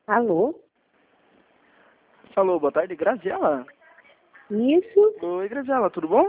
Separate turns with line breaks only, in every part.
Alô?
Alô, boa tarde, Graziela.
Isso?
Oi, Graziela, tudo bom?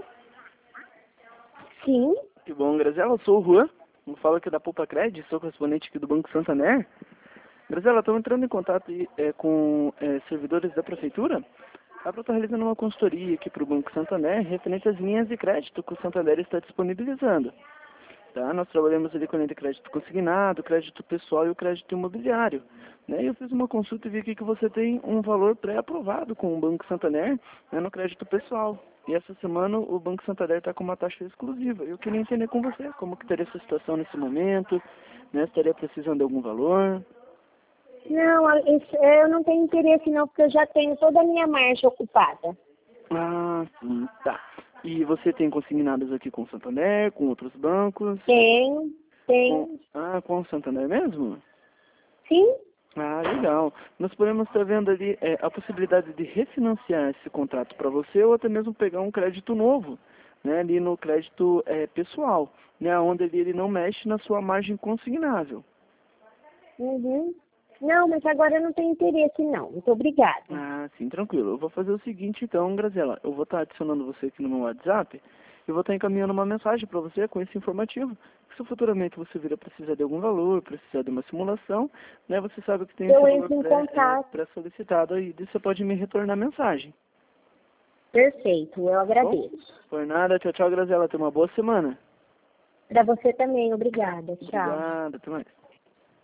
Sim.
Que bom, Graziela, eu sou o Juan. Eu falo aqui da Poupa Cred, sou correspondente aqui do Banco Santander. Graziela, estou entrando em contato com servidores da Prefeitura para estar realizando uma consultoria aqui para o Banco Santander referente às linhas de crédito que o Santander está disponibilizando. Tá? Nós trabalhamos ali com a linha de crédito consignado, crédito pessoal e o crédito imobiliário. Né? E eu fiz uma consulta e vi aqui que você tem um valor pré-aprovado com o Banco Santander, né, no crédito pessoal. E essa semana o Banco Santander está com uma taxa exclusiva. Eu queria entender com você como que estaria essa situação nesse momento, né? Estaria precisando de algum valor.
Não, eu não tenho interesse não, porque eu já tenho toda a minha margem ocupada.
Ah, sim, tá. E você tem consignados aqui com o Santander, com outros bancos?
Tenho.
Com o Santander mesmo?
Sim?
Ah, legal. Nós podemos estar vendo ali a possibilidade de refinanciar esse contrato para você ou até mesmo pegar um crédito novo, né, ali no crédito pessoal, né, onde ele não mexe na sua margem consignável.
Uhum. Não, mas agora eu não tenho interesse não. Muito obrigada.
Ah, sim, tranquilo. Eu vou fazer o seguinte então, Graziela. Eu vou estar adicionando você aqui no meu WhatsApp e vou estar encaminhando uma mensagem para você com esse informativo. Se futuramente você vir a precisar de algum valor, precisar de uma simulação, né, você sabe que tem esse
Eu
valor
entro em contato.
pré-solicitado aí, e você pode me retornar a mensagem.
Perfeito, eu
Bom,
agradeço.
por nada. Tchau, tchau, Graziela. Tenha uma boa semana.
Para você também, obrigada. Tchau.
Obrigado. Até mais.